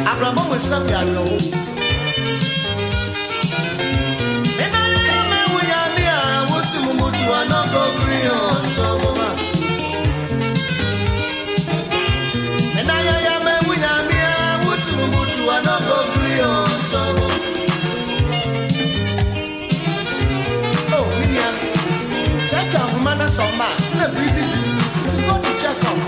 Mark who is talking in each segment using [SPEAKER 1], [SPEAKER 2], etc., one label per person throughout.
[SPEAKER 1] Abraham was some yellow. And I am a way, was to move to another green or so. And I am a way, was to move to another green or so. Oh, William, second man, so much. The baby is going to check out.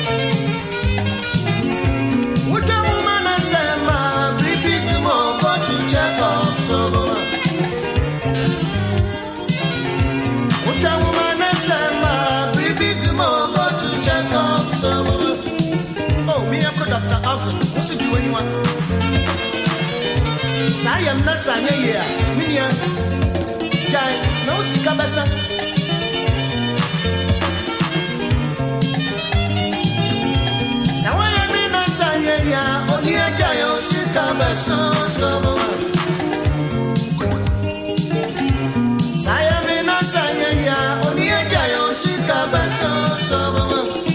[SPEAKER 1] I am not saying here, Minia. Jai, no Sikabasa. Now I am not saying here, only a giant Sikabasa. I am not saying here, only a giant Sikabasa.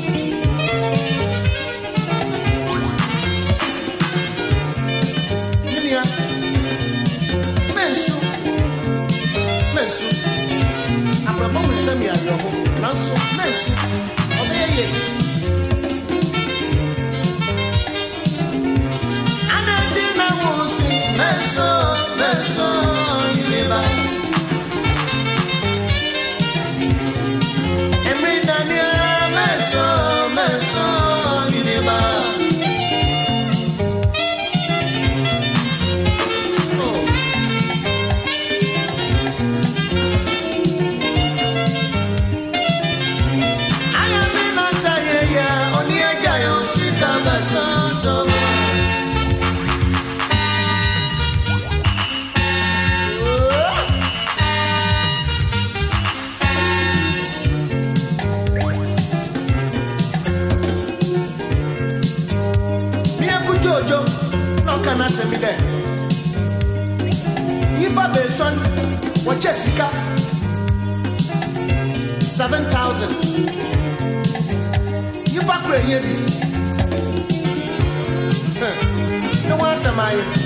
[SPEAKER 1] What Jessica 7,000. You back where you be? No answer, my.